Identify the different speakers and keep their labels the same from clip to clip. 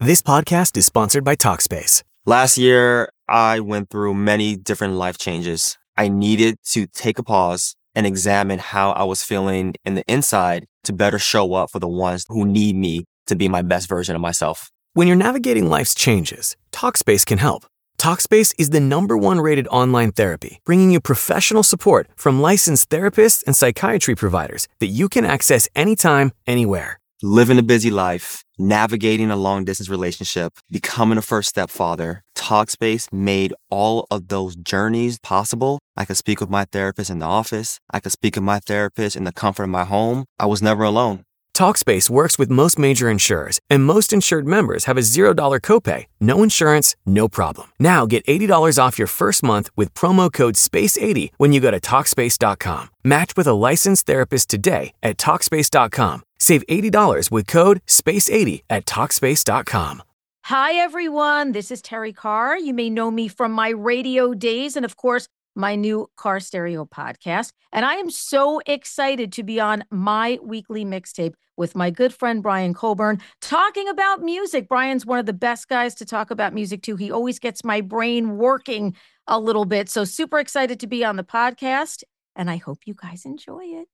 Speaker 1: This podcast is sponsored by Talkspace.
Speaker 2: Last year, I went through many different life changes. I needed to take a pause and examine how I was feeling in the inside to better show up for the ones who need me to be my best version of myself.
Speaker 1: When you're navigating life's changes, Talkspace can help. Talkspace is the #1 rated online therapy, bringing you professional support from licensed therapists and psychiatry providers that you can access anytime, anywhere.
Speaker 2: Living a busy life, navigating a long-distance relationship, becoming a first-step father, Talkspace made all of those journeys possible. I could speak with my therapist in the office. I could speak with my therapist in the comfort of my home. I was never alone.
Speaker 1: Talkspace works with most major insurers, and most insured members have a $0 copay. No insurance, no problem. Now get $80 off your first month with promo code SPACE80 when you go to Talkspace.com. Match with a licensed therapist today at Talkspace.com. Save $80 with code SPACE80 at Talkspace.com.
Speaker 3: Hi, everyone. This is Terry Carr. You may know me from my radio days and, of course, my new Car Stereo podcast. And I am so excited to be on my weekly mixtape with my good friend Brian Colburn talking about music. Brian's one of the best guys to talk about music too. He always gets my brain working a little bit. So super excited to be on the podcast. And I hope you guys enjoy it.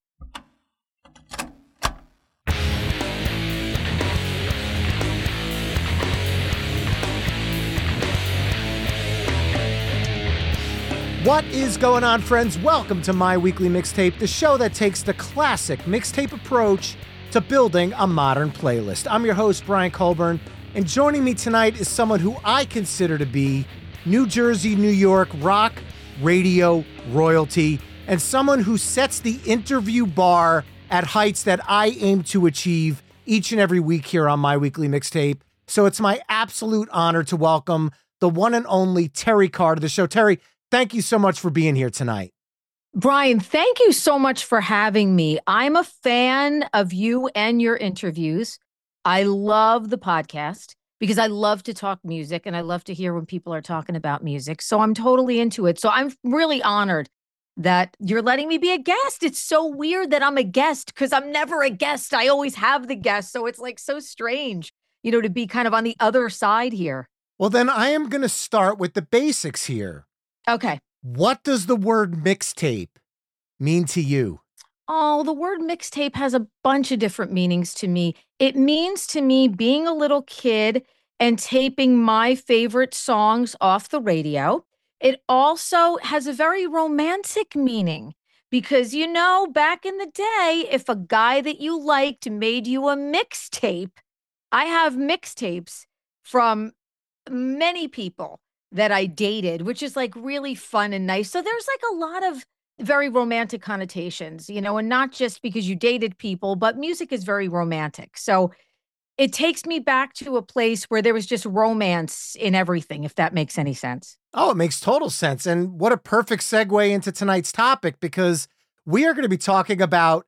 Speaker 4: What is going on, friends? Welcome to My Weekly Mixtape, the show that takes the classic mixtape approach to building a modern playlist. I'm your host, Brian Colburn, and joining me tonight is someone who I consider to be New Jersey, New York rock radio royalty, and someone who sets the interview bar at heights that I aim to achieve each and every week here on My Weekly Mixtape. So it's my absolute honor to welcome the one and only Terry Carr to the show. Terry, thank you so much for being here tonight.
Speaker 3: Brian, thank you so much for having me. I'm a fan of you and your interviews. I love the podcast because I love to talk music and I love to hear when people are talking about music. So I'm totally into it. So I'm really honored that you're letting me be a guest. It's so weird that I'm a guest because I'm never a guest. I always have the guest. So it's like so strange, to be kind of on the other side here.
Speaker 4: Well, then I am going to start with the basics here.
Speaker 3: Okay.
Speaker 4: What does the word mixtape mean to you?
Speaker 3: Oh, the word mixtape has a bunch of different meanings to me. It means to me being a little kid and taping my favorite songs off the radio. It also has a very romantic meaning because, back in the day, if a guy that you liked made you a mixtape, I have mixtapes from many people that I dated, which is like really fun and nice. So there's like a lot of very romantic connotations, and not just because you dated people, but music is very romantic. So it takes me back to a place where there was just romance in everything, if that makes any sense.
Speaker 4: Oh, it makes total sense. And what a perfect segue into tonight's topic, because we are going to be talking about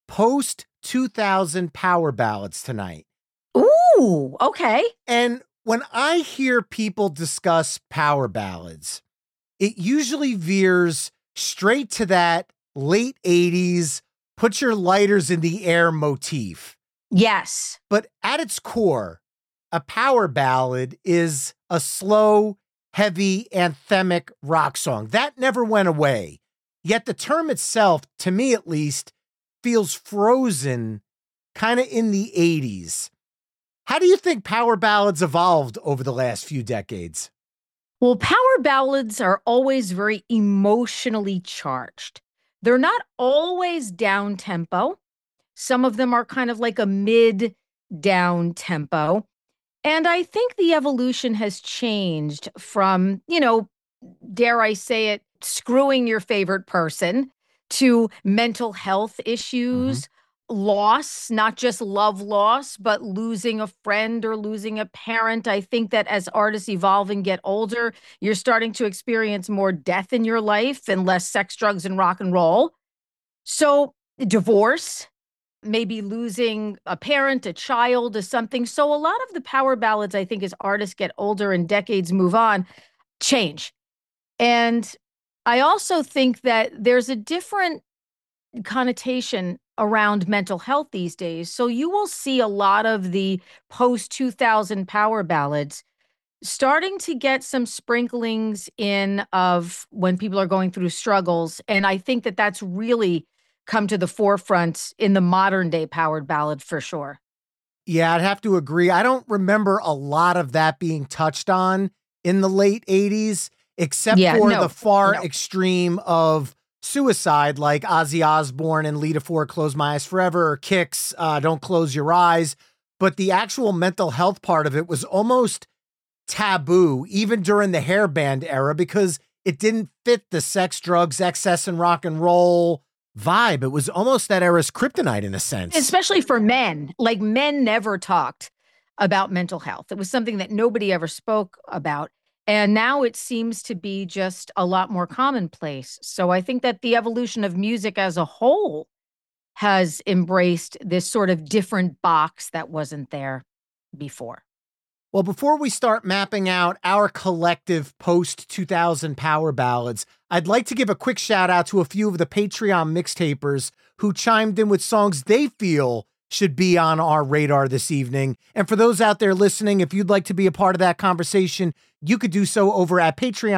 Speaker 4: post-2000 power ballads tonight.
Speaker 3: Ooh, okay.
Speaker 4: And when I hear people discuss power ballads, it usually veers straight to that late 80s, put your lighters in the air motif.
Speaker 3: Yes.
Speaker 4: But at its core, a power ballad is a slow, heavy, anthemic rock song. That never went away. Yet the term itself, to me at least, feels frozen kind of in the 80s. How do you think power ballads evolved over the last few decades?
Speaker 3: Well, power ballads are always very emotionally charged. They're not always down tempo. Some of them are kind of like a mid down tempo. And I think the evolution has changed from, dare I say it, screwing your favorite person to mental health issues. Loss, not just love loss, but losing a friend or losing a parent. I think that as artists evolve and get older, you're starting to experience more death in your life and less sex, drugs, and rock and roll. So divorce, maybe losing a parent, a child, or something. So a lot of the power ballads, I think, as artists get older and decades move on, change. And I also think that there's a different connotation around mental health these days. So you will see a lot of the post 2000 power ballads starting to get some sprinklings in of when people are going through struggles. And I think that that's really come to the forefront in the modern day powered ballad for sure.
Speaker 4: Yeah, I'd have to agree. I don't remember a lot of that being touched on in the late 80s, except for the far extreme of suicide, like Ozzy Osbourne and Lita Ford, Close My Eyes Forever, or Kix, Don't Close Your Eyes. But the actual mental health part of it was almost taboo, even during the hair band era, because it didn't fit the sex, drugs, excess, and rock and roll vibe. It was almost that era's kryptonite in a sense.
Speaker 3: Especially for men. Like, men never talked about mental health. It was something that nobody ever spoke about. And now it seems to be just a lot more commonplace. So I think that the evolution of music as a whole has embraced this sort of different box that wasn't there before.
Speaker 4: Well, before we start mapping out our collective post-2000 power ballads, I'd like to give a quick shout out to a few of the Patreon mixtapers who chimed in with songs they feel should be on our radar this evening. And for those out there listening, if you'd like to be a part of that conversation, you could do so over at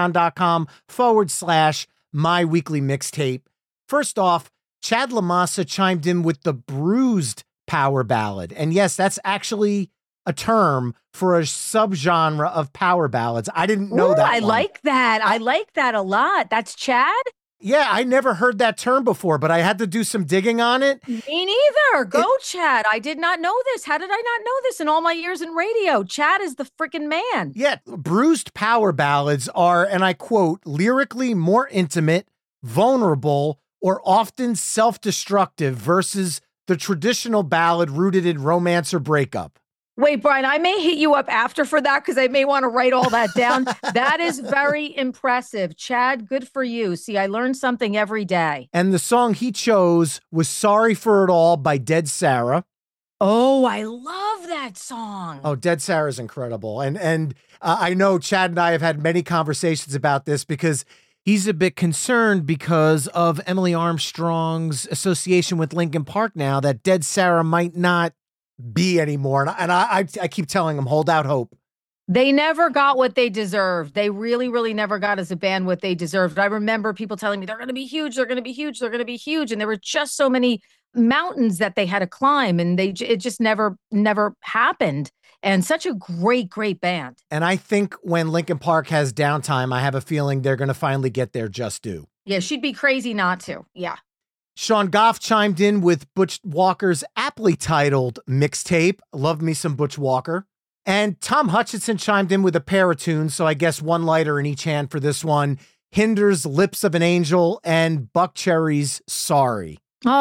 Speaker 4: patreon.com/myweeklymixtape. First off, Chad LaMassa chimed in with the Bruised power ballad. And yes, that's actually a term for a subgenre of power ballads. I didn't know that.
Speaker 3: I like that. I like that a lot. That's Chad?
Speaker 4: Yeah, I never heard that term before, but I had to do some digging on it.
Speaker 3: Me neither. Go, Chad. I did not know this. How did I not know this in all my years in radio? Chad is the freaking man.
Speaker 4: Yeah, Bruised power ballads are, and I quote, lyrically more intimate, vulnerable, or often self-destructive versus the traditional ballad rooted in romance or breakup.
Speaker 3: Wait, Brian, I may hit you up after for that because I may want to write all that down. That is very impressive. Chad, good for you. See, I learn something every day.
Speaker 4: And the song he chose was Sorry for It All by Dead Sarah.
Speaker 3: Oh, I love that song.
Speaker 4: Oh, Dead Sarah's incredible. And I know Chad and I have had many conversations about this because he's a bit concerned because of Emily Armstrong's association with Linkin Park now that Dead Sarah might not be anymore. And I keep telling them, hold out hope.
Speaker 3: They never got what they deserved. They really, really never got as a band what they deserved. I remember people telling me they're going to be huge. They're going to be huge. They're going to be huge. And there were just so many mountains that they had to climb, and it just never happened. And such a great, great band.
Speaker 4: And I think when Linkin Park has downtime, I have a feeling they're going to finally get their just due.
Speaker 3: Yeah, she'd be crazy not to. Yeah.
Speaker 4: Sean Goff chimed in with Butch Walker's aptly titled mixtape, Love Me Some Butch Walker. And Tom Hutchinson chimed in with a pair of tunes, so I guess one lighter in each hand for this one. Hinder's Lips of an Angel and Buckcherry's Sorry.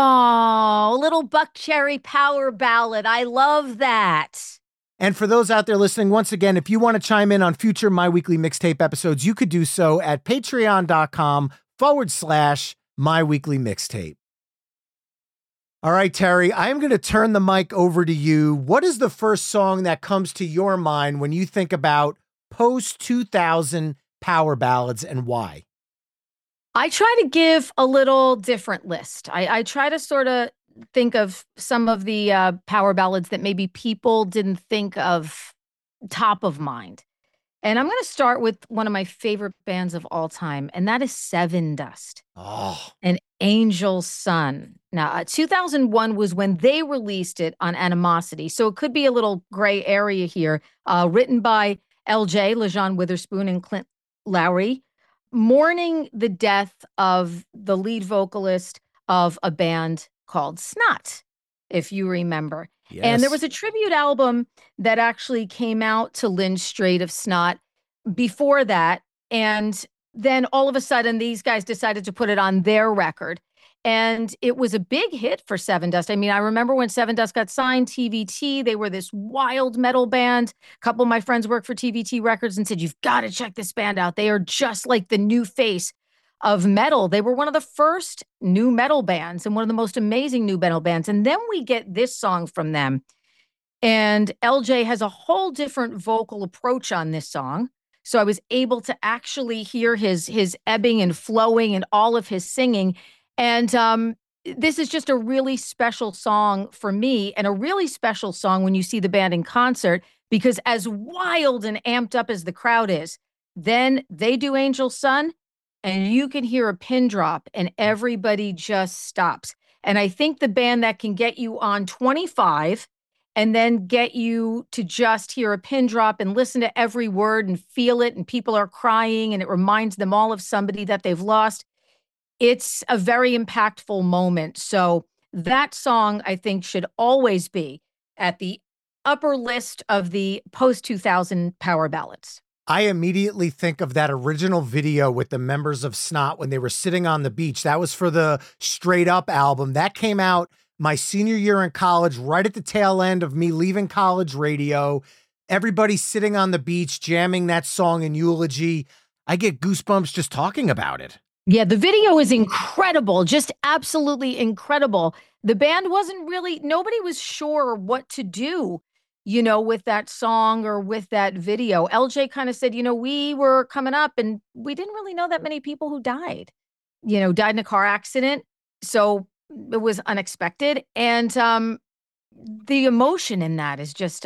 Speaker 3: Oh, little Buckcherry power ballad. I love that.
Speaker 4: And for those out there listening, once again, if you want to chime in on future My Weekly Mixtape episodes, you could do so at patreon.com/myweeklymixtape. All right, Terry, I'm going to turn the mic over to you. What is the first song that comes to your mind when you think about post-2000 power ballads and why?
Speaker 3: I try to give a little different list. I try to sort of think of some of the power ballads that maybe people didn't think of top of mind. And I'm going to start with one of my favorite bands of all time, and that is Sevendust.
Speaker 4: Oh.
Speaker 3: And Angel's Son. Now, 2001 was when they released it on Animosity, so it could be a little gray area here. Written by LJ, LaJean Witherspoon, and Clint Lowry, mourning the death of the lead vocalist of a band called Snot, if you remember. Yes. And there was a tribute album that actually came out to Lynn Strait of Snot before that. And then all of a sudden, these guys decided to put it on their record. And it was a big hit for Sevendust. I mean, I remember when Sevendust got signed, TVT, they were this wild metal band. A couple of my friends worked for TVT Records and said, you've got to check this band out. They are just like the new face of metal. They were one of the first new metal bands and one of the most amazing new metal bands. And then we get this song from them. And LJ has a whole different vocal approach on this song. So I was able to actually hear his ebbing and flowing and all of his singing. And this is just a really special song for me, and a really special song when you see the band in concert, because as wild and amped up as the crowd is, then they do Angel Sun and you can hear a pin drop and everybody just stops. And I think the band that can get you on 25 and then get you to just hear a pin drop and listen to every word and feel it, and people are crying and it reminds them all of somebody that they've lost, it's a very impactful moment. So that song, I think, should always be at the upper list of the post-2000 power ballads.
Speaker 4: I immediately think of that original video with the members of Snot when they were sitting on the beach. That was for the Straight Up album. That came out my senior year in college, right at the tail end of me leaving college radio. Everybody sitting on the beach, jamming that song in Eulogy. I get goosebumps just talking about it.
Speaker 3: Yeah, the video is incredible, just absolutely incredible. The band nobody was sure what to do, with that song or with that video. LJ kind of said, we were coming up and we didn't really know that many people who died in a car accident. So it was unexpected. And the emotion in that is just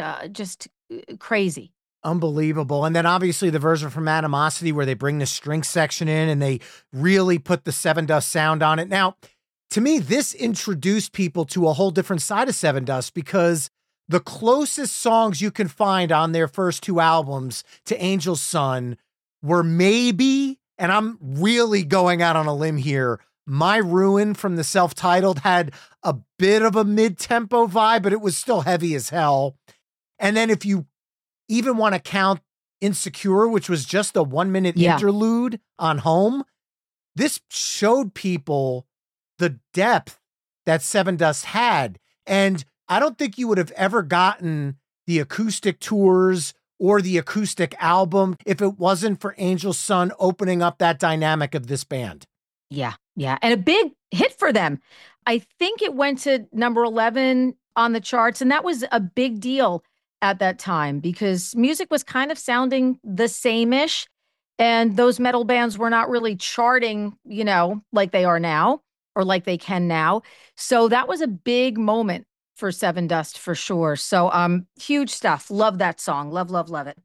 Speaker 3: crazy.
Speaker 4: Unbelievable. And then obviously the version from Animosity where they bring the string section in and they really put the Sevendust sound on it. Now, to me, this introduced people to a whole different side of Sevendust, because the closest songs you can find on their first two albums to Angel Sun were maybe, and I'm really going out on a limb here, My Ruin from the self-titled had a bit of a mid-tempo vibe, but it was still heavy as hell. And then if you even want to count Insecure, which was just a 1-minute interlude on Home, this showed people the depth that Sevendust had. And I don't think you would have ever gotten the acoustic tours or the acoustic album if it wasn't for Angel Sun opening up that dynamic of this band.
Speaker 3: Yeah. And a big hit for them. I think it went to number 11 on the charts, and that was a big deal at that time because music was kind of sounding the same-ish, and those metal bands were not really charting, like they are now or like they can now. So that was a big moment for Sevendust for sure. So huge stuff. Love that song. Love it.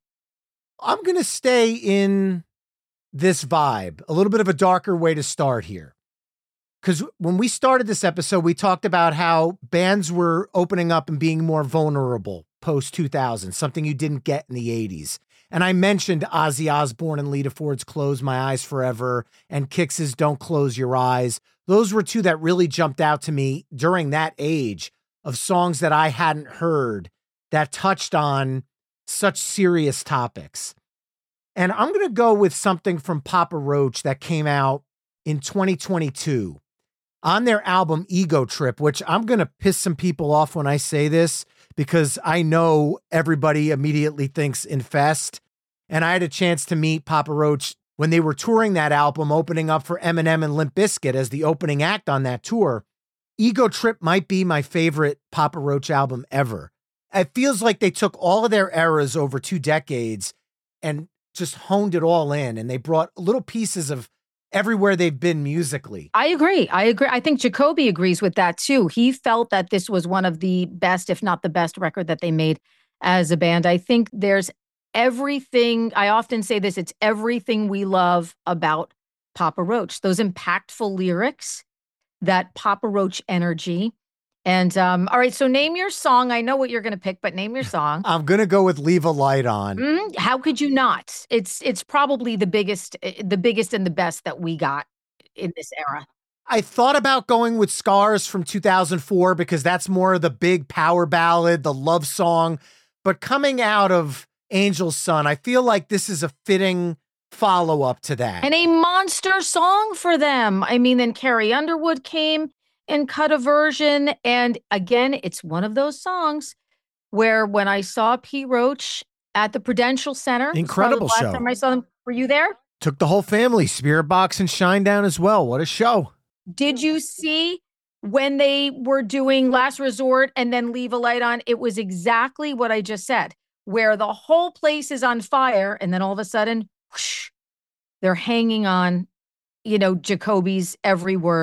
Speaker 4: I'm going to stay in this vibe, a little bit of a darker way to start here. Because when we started this episode, we talked about how bands were opening up and being more vulnerable post-2000, something you didn't get in the 80s. And I mentioned Ozzy Osbourne and Lita Ford's Close My Eyes Forever and Kix's Don't Close Your Eyes. Those were two that really jumped out to me during that age of songs that I hadn't heard that touched on such serious topics. And I'm going to go with something from Papa Roach that came out in 2022 on their album Ego Trip, which I'm going to piss some people off when I say this because I know everybody immediately thinks Infest. And I had a chance to meet Papa Roach when they were touring that album, opening up for Eminem and Limp Bizkit as the opening act on that tour. Ego Trip might be my favorite Papa Roach album ever. It feels like they took all of their eras over 2 decades and just honed it all in, and they brought little pieces of everywhere they've been musically.
Speaker 3: I agree. I think Jacoby agrees with that too. He felt that this was one of the best, if not the best record that they made as a band. I think there's everything. I often say this, it's everything we love about Papa Roach. Those impactful lyrics, that Papa Roach energy. And all right, so name your song. I know what you're going to pick, but name your song.
Speaker 4: I'm going to go with Leave a Light On.
Speaker 3: How could you not? It's probably the biggest and the best that we got in this era.
Speaker 4: I thought about going with Scars from 2004 because that's more of the big power ballad, the love song. But coming out of Angel Sun, I feel like this is a fitting follow-up to that.
Speaker 3: And a monster song for them. I mean, then Carrie Underwood came and cut a version. And again, it's one of those songs where when I saw Pete Roach at the Prudential Center,
Speaker 4: incredible show.
Speaker 3: Last time I saw them, were you there?
Speaker 4: Took the whole family, Spirit Box and Shinedown as well. What a show.
Speaker 3: Did you see when they were doing Last Resort and then Leave a Light On? It was exactly what I just said, where the whole place is on fire. And then all of a sudden, whoosh, they're hanging on, Jacoby's every word.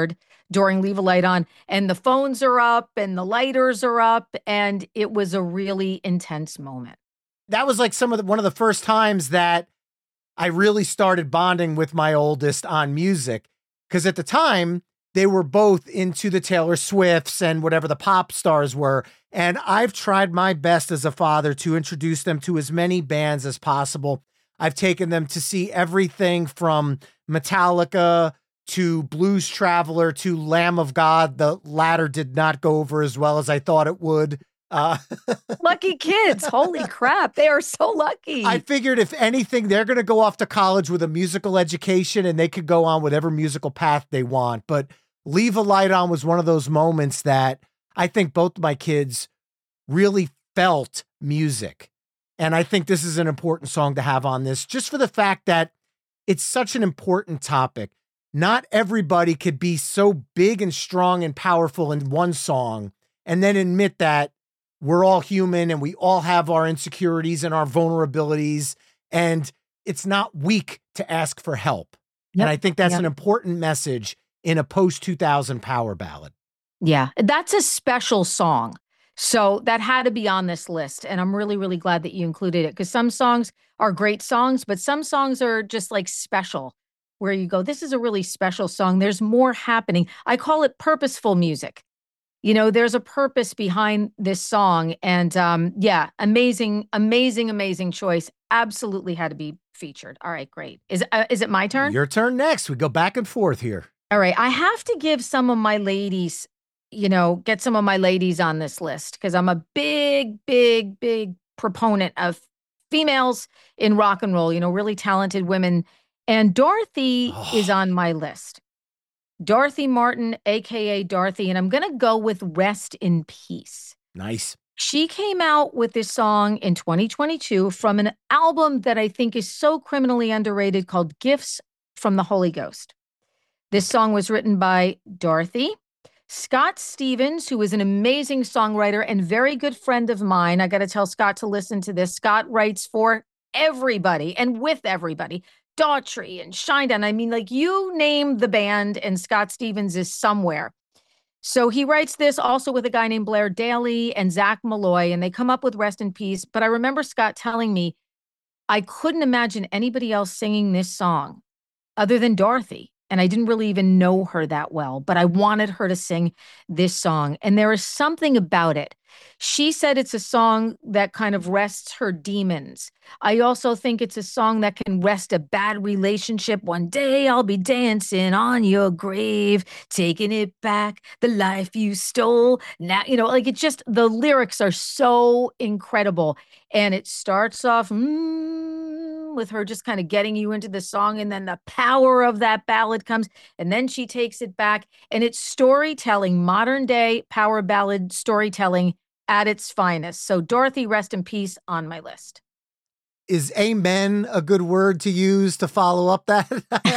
Speaker 3: during Leave a Light On, and the phones are up and the lighters are up, and it was a really intense moment.
Speaker 4: That was like one of the first times that I really started bonding with my oldest on music, because at the time they were both into the Taylor Swifts and whatever the pop stars were. And I've tried my best as a father to introduce them to as many bands as possible. I've taken them to see everything from Metallica to Blues Traveler to Lamb of God. The latter did not go over as well as I thought it would.
Speaker 3: Lucky kids. Holy crap. They are so lucky.
Speaker 4: I figured if anything, they're going to go off to college with a musical education and they could go on whatever musical path they want. But Leave a Light On was one of those moments that I think both my kids really felt music. And I think this is an important song to have on this, just for the fact that it's such an important topic. Not everybody could be so big and strong and powerful in one song and then admit that we're all human and we all have our insecurities and our vulnerabilities, and it's not weak to ask for help. Yep. And I think that's an important message in a post-2000 power ballad.
Speaker 3: Yeah, that's a special song. So that had to be on this list. And I'm really, really glad that you included it, because some songs are great songs, but some songs are just like special, where you go, this is a really special song. There's more happening. I call it purposeful music. You know, there's a purpose behind this song. And amazing, amazing, amazing choice. Absolutely had to be featured. All right, great. Is it my turn?
Speaker 4: Your turn next. We go back and forth here.
Speaker 3: All right. I have to give some of my ladies, get some of my ladies on this list, because I'm a big, big, big proponent of females in rock and roll, really talented women. And Dorothy is on my list. Dorothy Martin, a.k.a. Dorothy, and I'm going to go with Rest in Peace.
Speaker 4: Nice.
Speaker 3: She came out with this song in 2022 from an album that I think is so criminally underrated called Gifts from the Holy Ghost. This song was written by Dorothy, Scott Stevens, who is an amazing songwriter and very good friend of mine. I got to tell Scott to listen to this. Scott writes for everybody and with everybody. Daughtry and Shinedown. I mean, like, you name the band and Scott Stevens is somewhere. So he writes this also with a guy named Blair Daly and Zach Malloy, and they come up with Rest in Peace. But I remember Scott telling me I couldn't imagine anybody else singing this song other than Dorothy. And I didn't really even know her that well, but I wanted her to sing this song. And there is something about it. She said it's a song that kind of rests her demons. I also think it's a song that can rest a bad relationship. One day I'll be dancing on your grave, taking it back, the life you stole. Now, it's just, the lyrics are so incredible. And it starts off, with her just kind of getting you into the song, and then the power of that ballad comes, and then she takes it back, and it's storytelling, modern day power ballad storytelling at its finest. So Dorothy, Rest in Peace, on my list.
Speaker 4: Is amen a good word to use to follow up that?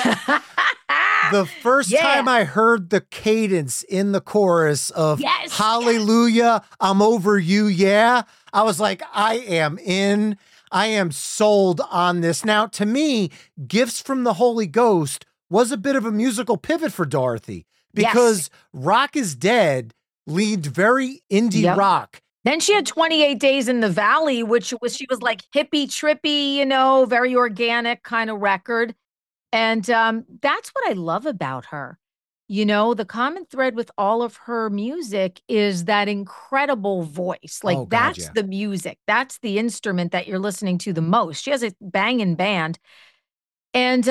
Speaker 4: The first time I heard the cadence in the chorus of Hallelujah, I'm over you, I was like, I am in. I am sold on this. Now, to me, Gifts from the Holy Ghost was a bit of a musical pivot for Dorothy, because Rock is Dead leaned very indie rock.
Speaker 3: Then she had 28 Days in the Valley, she was like hippie trippy, very organic kind of record. And that's what I love about her. The common thread with all of her music is that incredible voice. Like, that's the music. That's the instrument that you're listening to the most. She has a banging band. And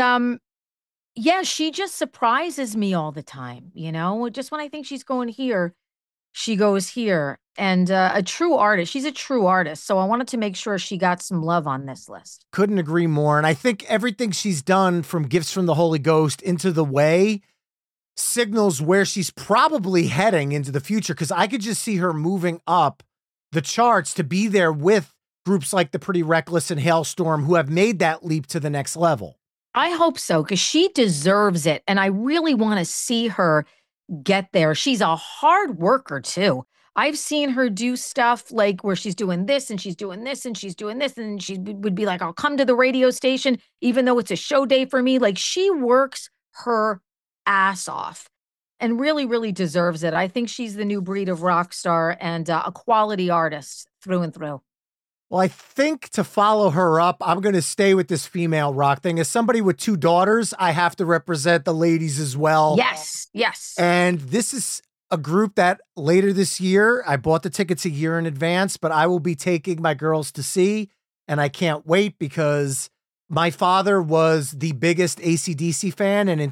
Speaker 3: she just surprises me all the time. Just when I think she's going here, she goes here. And a true artist. She's a true artist. So I wanted to make sure she got some love on this list.
Speaker 4: Couldn't agree more. And I think everything she's done from Gifts from the Holy Ghost into The Way signals where she's probably heading into the future, because I could just see her moving up the charts to be there with groups like the Pretty Reckless and Hailstorm, who have made that leap to the next level.
Speaker 3: I hope so, because she deserves it. And I really want to see her get there. She's a hard worker too. I've seen her do stuff like where she's doing this and she's doing this and she's doing this. And she would be like, I'll come to the radio station, even though it's a show day for me. Like, she works her ass off. and really, really deserves it. I think she's the new breed of rock star and a quality artist through and through.
Speaker 4: Well, I think to follow her up, I'm going to stay with this female rock thing. As somebody with 2 daughters, I have to represent the ladies as well.
Speaker 3: Yes, yes.
Speaker 4: And this is a group that later this year, I bought the tickets a year in advance, but I will be taking my girls to see. And I can't wait because my father was the biggest AC/DC fan. And in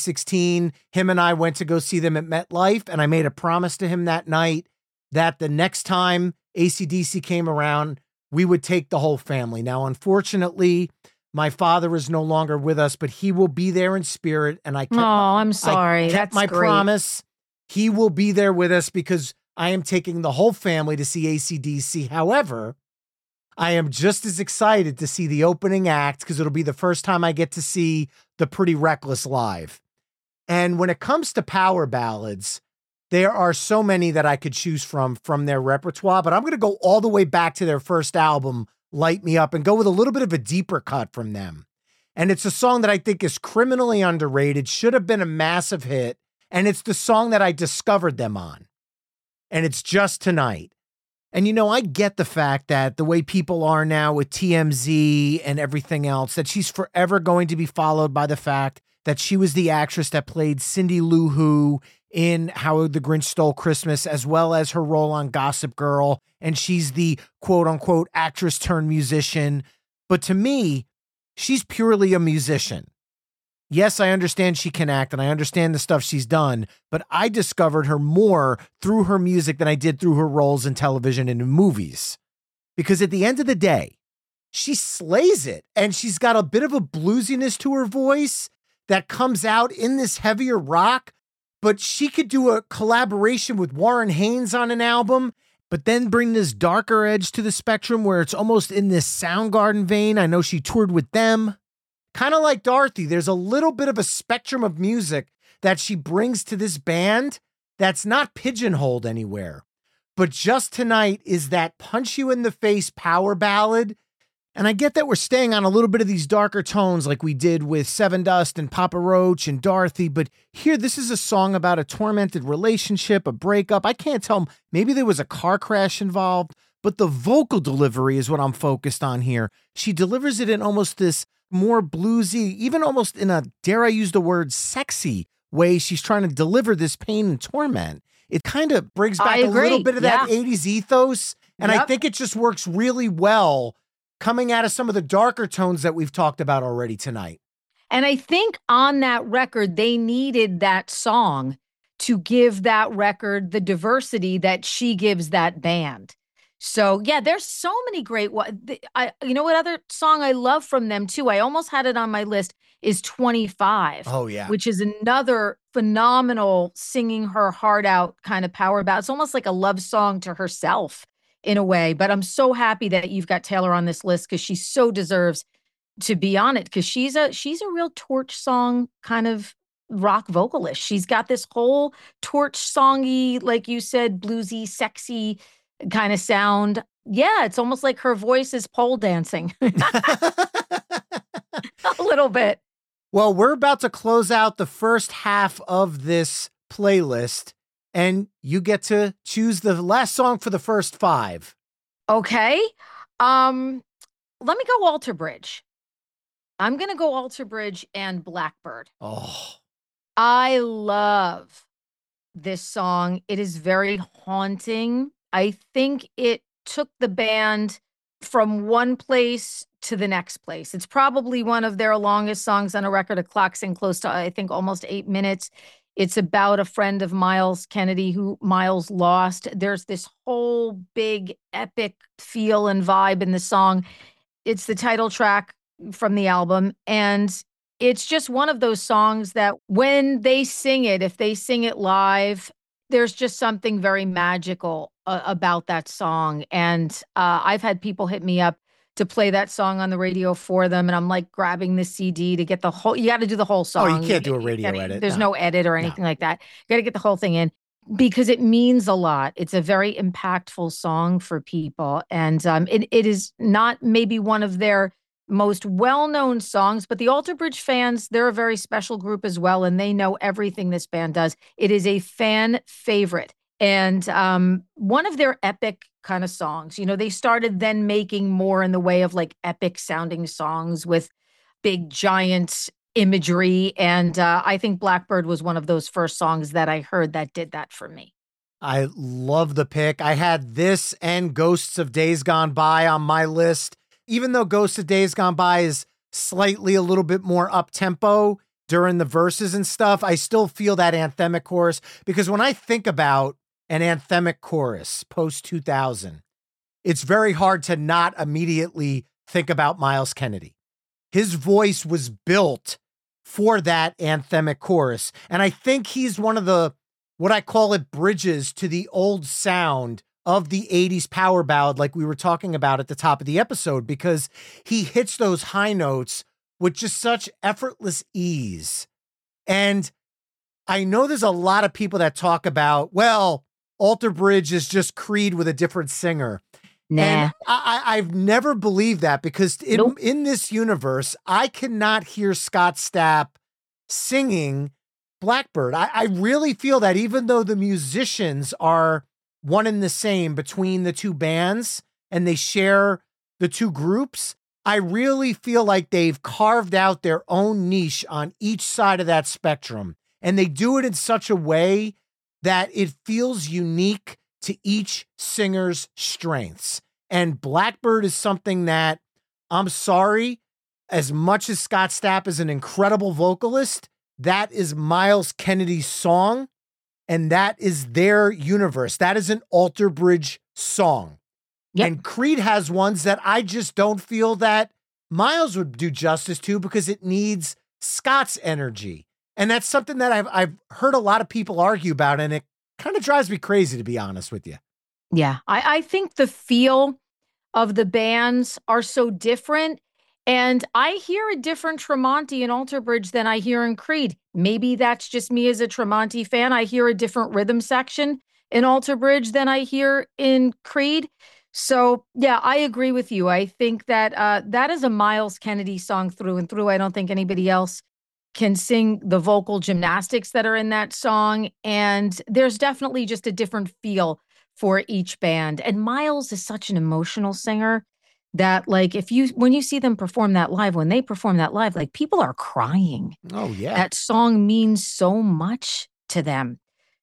Speaker 4: 2016, him and I went to go see them at MetLife. And I made a promise to him that night that the next time AC/DC came around, we would take the whole family. Now, unfortunately, my father is no longer with us, but he will be there in spirit. And
Speaker 3: I'm sorry.
Speaker 4: I kept my promise. He will be there with us because I am taking the whole family to see AC/DC. However, I am just as excited to see the opening act because it'll be the first time I get to see the Pretty Reckless live. And when it comes to power ballads, there are so many that I could choose from their repertoire, but I'm going to go all the way back to their first album, Light Me Up, and go with a little bit of a deeper cut from them. And it's a song that I think is criminally underrated, should have been a massive hit, and it's the song that I discovered them on. And it's Just Tonight. And, you know, I get the fact that the way people are now with TMZ and everything else, that she's forever going to be followed by the fact that she was the actress that played Cindy Lou Who in How the Grinch Stole Christmas, as well as her role on Gossip Girl. And she's the quote unquote actress turned musician. But to me, she's purely a musician. Yes, I understand she can act and I understand the stuff she's done, but I discovered her more through her music than I did through her roles in television and in movies. Because at the end of the day, she slays it. And she's got a bit of a bluesiness to her voice that comes out in this heavier rock, but she could do a collaboration with Warren Haynes on an album, but then bring this darker edge to the spectrum where it's almost in this Soundgarden vein. I know she toured with them. Kind of like Dorothy, there's a little bit of a spectrum of music that she brings to this band that's not pigeonholed anywhere. But Just Tonight is that punch you in the face power ballad. And I get that we're staying on a little bit of these darker tones like we did with Seven Dust and Papa Roach and Dorothy. But here, this is a song about a tormented relationship, a breakup. I can't tell, maybe there was a car crash involved, but the vocal delivery is what I'm focused on here. She delivers it in almost this more bluesy, even almost in a, dare I use the word, sexy way. She's trying to deliver this pain and torment. It kind of brings back a little bit of that 80s ethos. And I think it just works really well coming out of some of the darker tones that we've talked about already tonight.
Speaker 3: And I think on that record, they needed that song to give that record the diversity that she gives that band. So yeah, there's so many great. You know what other song I love from them too? I almost had it on my list. Is 25.
Speaker 4: Oh yeah,
Speaker 3: which is another phenomenal singing her heart out kind of power ballad. It's almost like a love song to herself in a way. But I'm so happy that you've got Taylor on this list because she so deserves to be on it because she's a real torch song kind of rock vocalist. She's got this whole torch songy, like you said, bluesy, sexy kind of sound. Yeah, it's almost like her voice is pole dancing a little bit.
Speaker 4: Well, we're about to close out the first half of this playlist, and you get to choose the last song for the first 5.
Speaker 3: Okay. Let me go Alter Bridge. I'm going to go Alter Bridge and Blackbird.
Speaker 4: Oh,
Speaker 3: I love this song. It is very haunting. I think it took the band from one place to the next place. It's probably one of their longest songs on a record. It clocks in close to, I think, almost 8 minutes. It's about a friend of Miles Kennedy who Miles lost. There's this whole big epic feel and vibe in the song. It's the title track from the album. And it's just one of those songs that when they sing it, if they sing it live, there's just something very magical about that song. And I've had people hit me up to play that song on the radio for them. And I'm like grabbing the CD to get the whole, you got to do the whole song.
Speaker 4: Oh, you can't do a radio edit.
Speaker 3: There's no edit or anything like that. You got to get the whole thing in because it means a lot. It's a very impactful song for people. And it is not maybe one of their most well-known songs, but the Alter Bridge fans, they're a very special group as well, and they know everything this band does. It is a fan favorite. And one of their epic kind of songs, they started then making more in the way of like epic sounding songs with big giant imagery. And I think Blackbird was one of those first songs that I heard that did that for me.
Speaker 4: I love the pick. I had this and Ghosts of Days Gone By on my list. Even though Ghosts of Days Gone By is slightly a little bit more up-tempo during the verses and stuff, I still feel that anthemic chorus, because when I think about an anthemic chorus post-2000, it's very hard to not immediately think about Myles Kennedy. His voice was built for that anthemic chorus, and I think he's one of the, what I call it, bridges to the old sound of the 80s power ballad, like we were talking about at the top of the episode, because he hits those high notes with just such effortless ease. And I know there's a lot of people that talk about, well, Alter Bridge is just Creed with a different singer.
Speaker 3: Nah.
Speaker 4: And I've never believed that, because in this universe, I cannot hear Scott Stapp singing Blackbird. I really feel that even though the musicians are one and the same between the two bands and they share the two groups, I really feel like they've carved out their own niche on each side of that spectrum. And they do it in such a way that it feels unique to each singer's strengths. And Blackbird is something that, I'm sorry, as much as Scott Stapp is an incredible vocalist, that is Myles Kennedy's song, and that is their universe. That is an Alter Bridge song. Yep. And Creed has ones that I just don't feel that Myles would do justice to, because it needs Scott's energy. And that's something that I've heard a lot of people argue about, and it kind of drives me crazy, to be honest with you.
Speaker 3: Yeah, I think the feel of the bands are so different. And I hear a different Tremonti in Alter Bridge than I hear in Creed. Maybe that's just me as a Tremonti fan. I hear a different rhythm section in Alter Bridge than I hear in Creed. So, yeah, I agree with you. I think that that is a Myles Kennedy song through and through. I don't think anybody else can sing the vocal gymnastics that are in that song. And there's definitely just a different feel for each band. And Myles is such an emotional singer that, like, when you see them perform that live, when they perform that live, like, people are crying.
Speaker 4: Oh, yeah.
Speaker 3: That song means so much to them.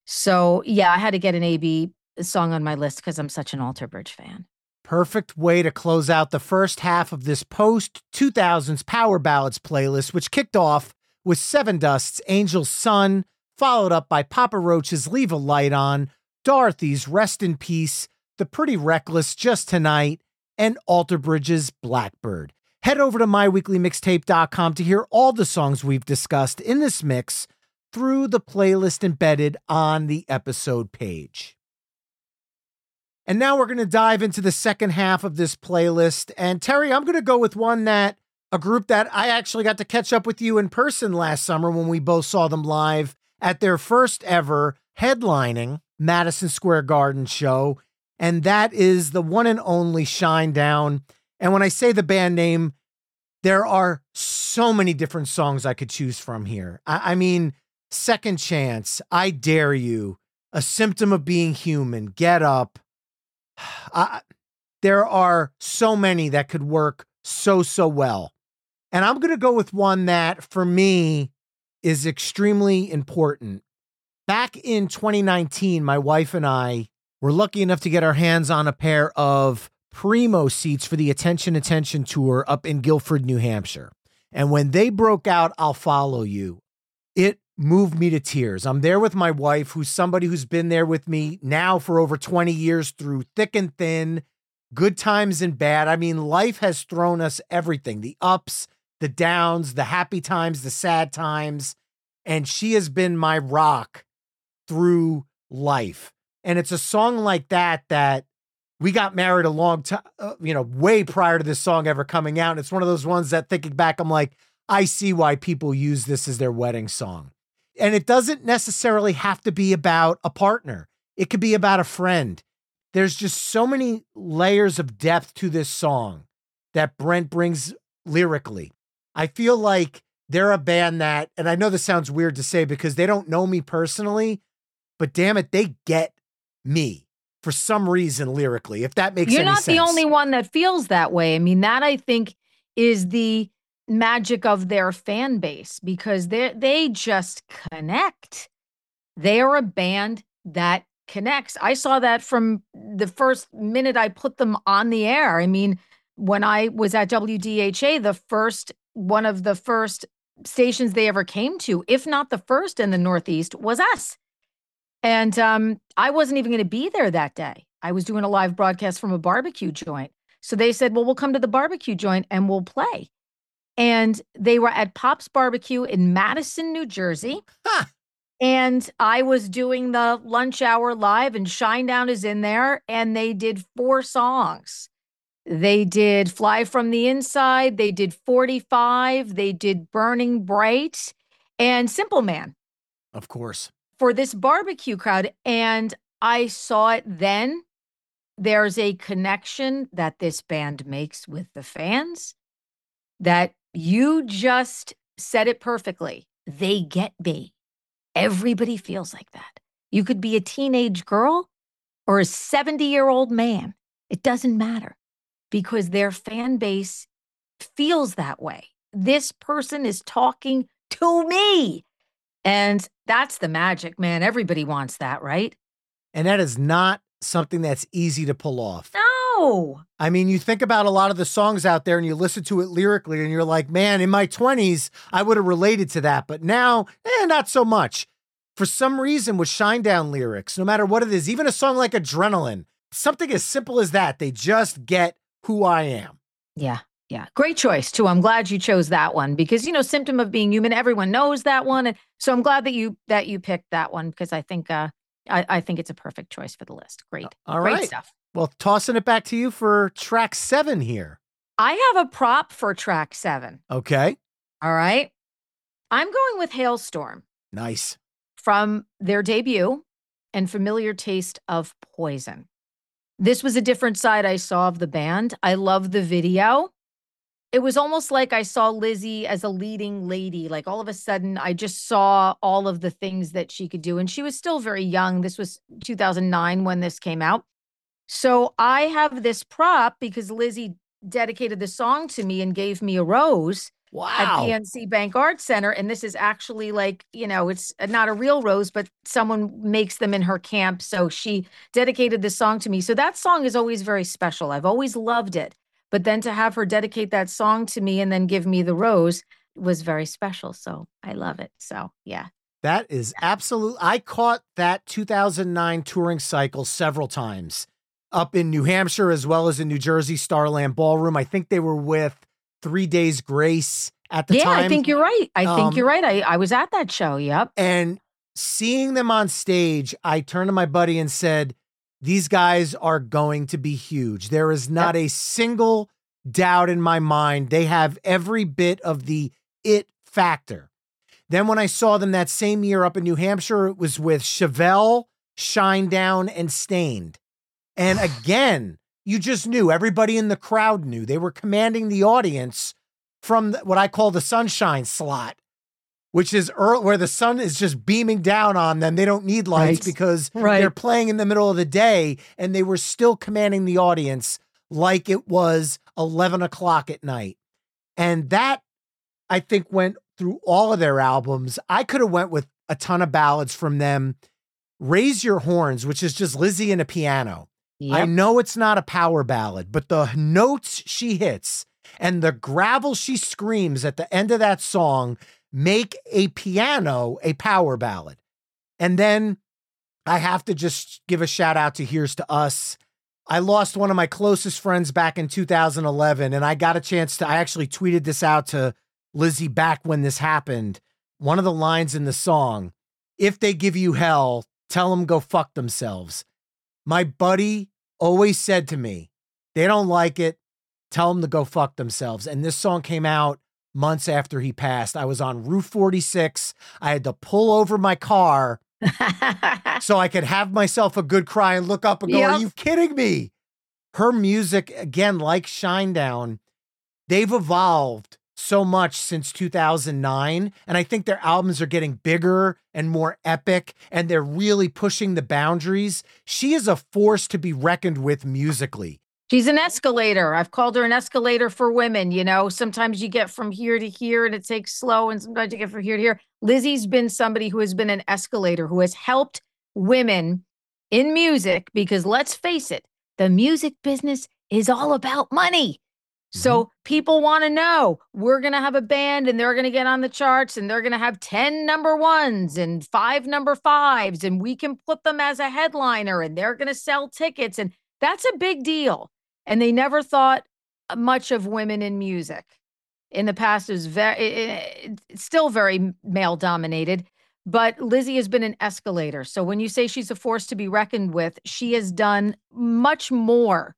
Speaker 3: So, yeah, I had to get an AB song on my list because I'm such an Alter Bridge fan.
Speaker 4: Perfect way to close out the first half of this post-2000s Power Ballads playlist, which kicked off with Sevendust's Angel's Son, followed up by Papa Roach's Leave a Light On, Dorothy's Rest in Peace, The Pretty Reckless Just Tonight, and Alter Bridge's Blackbird. Head over to myweeklymixtape.com to hear all the songs we've discussed in this mix through the playlist embedded on the episode page. And now we're going to dive into the second half of this playlist. And Terry, I'm going to go with a group that I actually got to catch up with you in person last summer when we both saw them live at their first ever headlining Madison Square Garden show. And that is the one and only Shinedown. And when I say the band name, there are so many different songs I could choose from here. I mean, Second Chance, I Dare You, A Symptom of Being Human, Get Up. There are so many that could work so well. And I'm going to go with one that, for me, is extremely important. Back in 2019, my wife and I were lucky enough to get our hands on a pair of primo seats for the Attention tour up in Guilford, New Hampshire. And when they broke out I'll Follow You, it moved me to tears. I'm there with my wife, who's somebody who's been there with me now for over 20 years through thick and thin, good times and bad. I mean, life has thrown us everything, the ups, the downs, the happy times, the sad times. And she has been my rock through life. And it's a song like that we got married a long time, way prior to this song ever coming out. And it's one of those ones that, thinking back, I'm like, I see why people use this as their wedding song. And it doesn't necessarily have to be about a partner. It could be about a friend. There's just so many layers of depth to this song that Brent brings lyrically. I feel like they're a band that, and I know this sounds weird to say because they don't know me personally, but damn it, they get me for some reason lyrically, if that makes
Speaker 3: You're
Speaker 4: any
Speaker 3: not
Speaker 4: sense.
Speaker 3: the only one that feels that way. I mean, that I think is the magic of their fan base because they just connect. They are a band that connects. I saw that from the first minute I put them on the air. I mean, when I was at WDHA, one of the first stations they ever came to, if not the first in the Northeast, was us. And I wasn't even going to be there that day. I was doing a live broadcast from a barbecue joint. So they said, well, we'll come to the barbecue joint and we'll play. And they were at Pop's Barbecue in Madison, New Jersey.
Speaker 4: Huh.
Speaker 3: And I was doing the lunch hour live and Shinedown is in there. And they did 4 songs. They did Fly from the Inside. They did 45. They did Burning Bright and Simple Man.
Speaker 4: Of course.
Speaker 3: For this barbecue crowd. And I saw it then. There's a connection that this band makes with the fans that you just said it perfectly. They get me. Everybody feels like that. You could be a teenage girl or a 70-year-old man. It doesn't matter because their fan base feels that way. This person is talking to me. And that's the magic, man. Everybody wants that, right?
Speaker 4: And that is not something that's easy to pull off.
Speaker 3: No.
Speaker 4: I mean, you think about a lot of the songs out there and you listen to it lyrically and you're like, man, in my 20s, I would have related to that. But now, not so much. For some reason with Shinedown lyrics, no matter what it is, even a song like Adrenaline, something as simple as that, they just get who I am.
Speaker 3: Yeah. Yeah. Great choice too. I'm glad you chose that one because, Symptom of Being Human, everyone knows that one. And so I'm glad that you picked that one because I think, I think it's a perfect choice for the list. Great.
Speaker 4: All
Speaker 3: Great
Speaker 4: right.
Speaker 3: stuff.
Speaker 4: Well, tossing it back to you for track 7 here.
Speaker 3: I have a prop for track 7.
Speaker 4: Okay.
Speaker 3: All right. I'm going with Hailstorm.
Speaker 4: Nice.
Speaker 3: From their debut and Familiar Taste of Poison. This was a different side I saw of the band. I love the video. It was almost like I saw Lizzie as a leading lady. Like all of a sudden, I just saw all of the things that she could do. And she was still very young. This was 2009 when this came out. So I have this prop because Lizzie dedicated the song to me and gave me a rose at PNC Bank Arts Center. And this is actually like, it's not a real rose, but someone makes them in her camp. So she dedicated this song to me. So that song is always very special. I've always loved it. But then to have her dedicate that song to me and then give me the rose was very special. So I love it. So, yeah.
Speaker 4: That is absolute. I caught that 2009 touring cycle several times up in New Hampshire as well as in New Jersey, Starland Ballroom. I think they were with 3 Days Grace at the time.
Speaker 3: Yeah, I think you're right. I was at that show. Yep.
Speaker 4: And seeing them on stage, I turned to my buddy and said, these guys are going to be huge. There is not a single doubt in my mind. They have every bit of the it factor. Then when I saw them that same year up in New Hampshire, it was with Chevelle, Shinedown, and Stained. And again, you just knew, everybody in the crowd knew. They were commanding the audience from what I call the sunshine slot, which is where the sun is just beaming down on them. They don't need lights because they're playing in the middle of the day, and they were still commanding the audience like it was 11 o'clock at night. And that, I think, went through all of their albums. I could have went with a ton of ballads from them. Raise Your Horns, which is just Lizzie and a piano. Yep. I know it's not a power ballad, but the notes she hits and the gravel she screams at the end of that song make a piano a power ballad. And then I have to just give a shout out to Here's to Us. I lost one of my closest friends back in 2011, and I got a chance to, I actually tweeted this out to Lizzie back when this happened. One of the lines in the song, if they give you hell, tell them go fuck themselves. My buddy always said to me, they don't like it, tell them to go fuck themselves. And this song came out months after he passed. I was on Route 46. I had to pull over my car so I could have myself a good cry and look up and go, are you kidding me? Her music, again, like Shinedown, they've evolved so much since 2009. And I think their albums are getting bigger and more epic, and they're really pushing the boundaries. She is a force to be reckoned with musically.
Speaker 3: She's an escalator. I've called her an escalator for women. You know, sometimes you get from here to here and it takes slow, and sometimes you get from here to here. Lizzie's been somebody who has been an escalator, who has helped women in music, because let's face it, the music business is all about money. So people want to know, we're going to have a band and they're going to get on the charts and they're going to have 10 number ones and 5 number 5s, and we can put them as a headliner and they're going to sell tickets. And that's a big deal. And they never thought much of women in music. In the past, it's still very male dominated, but Lizzie has been an escalator. So when you say she's a force to be reckoned with, she has done much more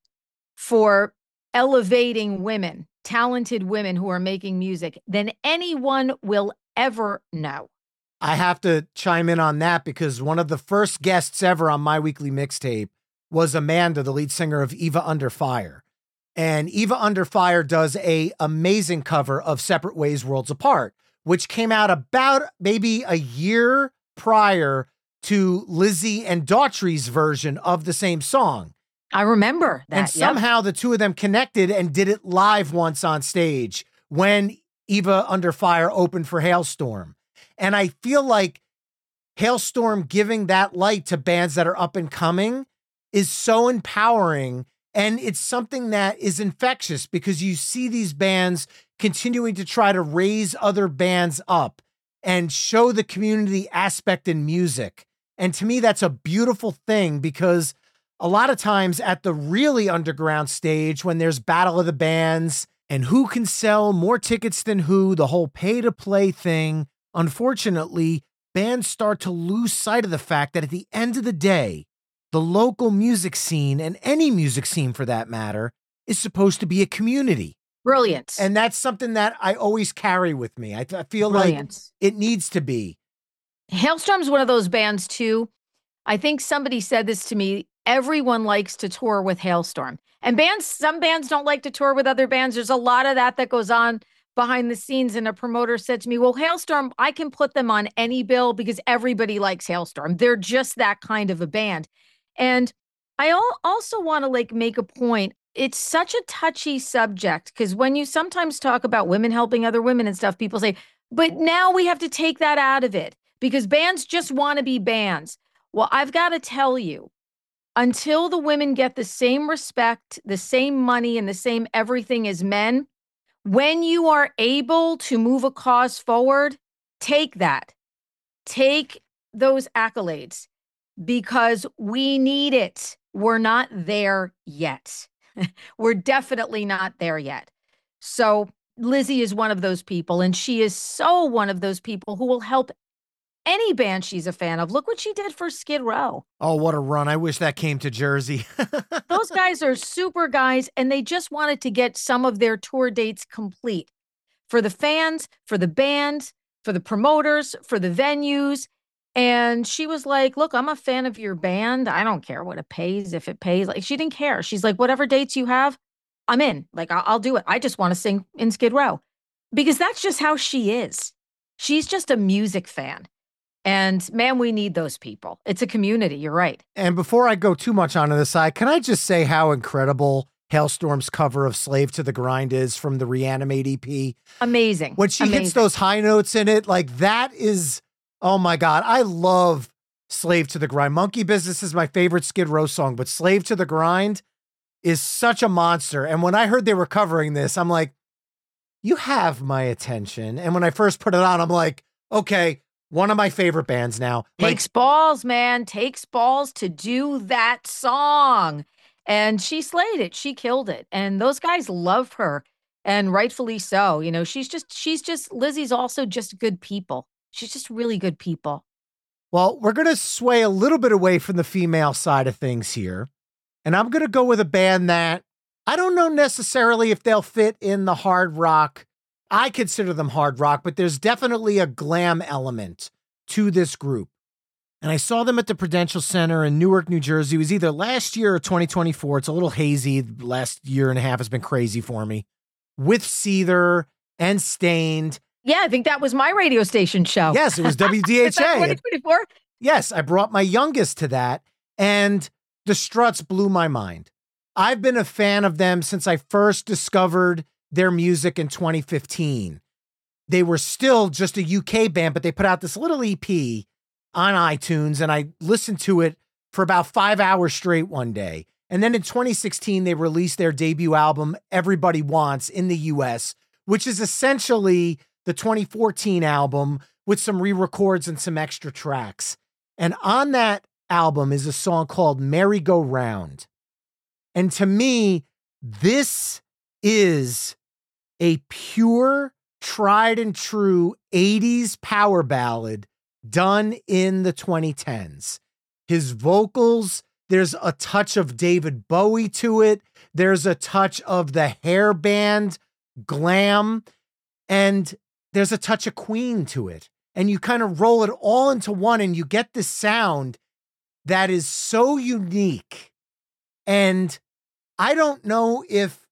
Speaker 3: for elevating women, talented women who are making music, than anyone will ever know.
Speaker 4: I have to chime in on that, because one of the first guests ever on My Weekly Mixtape was Amanda, the lead singer of Eva Under Fire. And Eva Under Fire does a amazing cover of Separate Ways, Worlds Apart, which came out about maybe a year prior to Lizzie and Daughtry's version of the same song.
Speaker 3: I remember that.
Speaker 4: And somehow the two of them connected and did it live once on stage when Eva Under Fire opened for Halestorm. And I feel like Halestorm giving that light to bands that are up and coming is so empowering. And it's something that is infectious, because you see these bands continuing to try to raise other bands up and show the community aspect in music. And to me, that's a beautiful thing, because a lot of times at the really underground stage, when there's battle of the bands and who can sell more tickets than who, the whole pay to play thing, unfortunately, bands start to lose sight of the fact that at the end of the day, the local music scene, and any music scene for that matter, is supposed to be a community.
Speaker 3: Brilliant.
Speaker 4: And that's something that I always carry with me. I feel
Speaker 3: Brilliant.
Speaker 4: like it needs to be.
Speaker 3: Halestorm's one of those bands too. I think somebody said this to me. Everyone likes to tour with Halestorm. And some bands don't like to tour with other bands. There's a lot of that goes on behind the scenes. And a promoter said to me, well, Halestorm, I can put them on any bill because everybody likes Halestorm. They're just that kind of a band. And I also want to make a point. It's such a touchy subject, because when you sometimes talk about women helping other women and stuff, people say, but now we have to take that out of it because bands just want to be bands. Well, I've got to tell you, until the women get the same respect, the same money, and the same everything as men, when you are able to move a cause forward, take that. Take those accolades, because we need it. We're not there yet. We're definitely not there yet. So Lizzie is one of those people, and she is so one of those people who will help any band she's a fan of. Look what she did for Skid Row.
Speaker 4: Oh, what a run. I wish that came to Jersey.
Speaker 3: Those guys are super guys, and they just wanted to get some of their tour dates complete for the fans, for the band, for the promoters, for the venues. And she was like, look, I'm a fan of your band. I don't care what it pays, if it pays. Like, she didn't care. She's like, whatever dates you have, I'm in. Like, I'll do it. I just want to sing in Skid Row, because that's just how she is. She's just a music fan. And man, we need those people. It's a community. You're right.
Speaker 4: And before I go too much onto the side, can I just say how incredible Halestorm's cover of Slave to the Grind is from the Reanimate EP?
Speaker 3: Amazing.
Speaker 4: When she hits those high notes in it, like that is, oh my God, I love Slave to the Grind. Monkey Business is my favorite Skid Row song, but Slave to the Grind is such a monster. And when I heard they were covering this, I'm like, you have my attention. And when I first put it on, I'm like, okay, one of my favorite bands now.
Speaker 3: Takes balls, man. Takes balls to do that song. And she slayed it. She killed it. And those guys love her. And rightfully so. You know, Lizzie's also just good people. She's just really good people.
Speaker 4: Well, we're going to sway a little bit away from the female side of things here. And I'm going to go with a band that I don't know necessarily if they'll fit in the hard rock. I consider them hard rock, but there's definitely a glam element to this group. And I saw them at the Prudential Center in Newark, New Jersey. It was either last year or 2024. It's a little hazy. The last year and a half has been crazy for me. with Seether and Stained.
Speaker 3: Yeah, I think that was my radio station show.
Speaker 4: Yes, it was WDHA.
Speaker 3: Is that 2024?
Speaker 4: Yes, I brought my youngest to that, and the Struts blew my mind. I've been a fan of them since I first discovered their music in 2015. They were still just a UK band, but they put out this little EP on iTunes, and I listened to it for about 5 hours straight one day. And then in 2016, they released their debut album, Everybody Wants, in the US, which is essentially the 2014 album with some re-records and some extra tracks. And on that album is a song called Merry Go Round. And to me, this is a pure, tried and true 80s power ballad done in the 2010s. His vocals, there's a touch of David Bowie to it. There's a touch of the hair band glam, and there's a touch of Queen to it. And you kind of roll it all into one, and you get this sound that is so unique. And I don't know if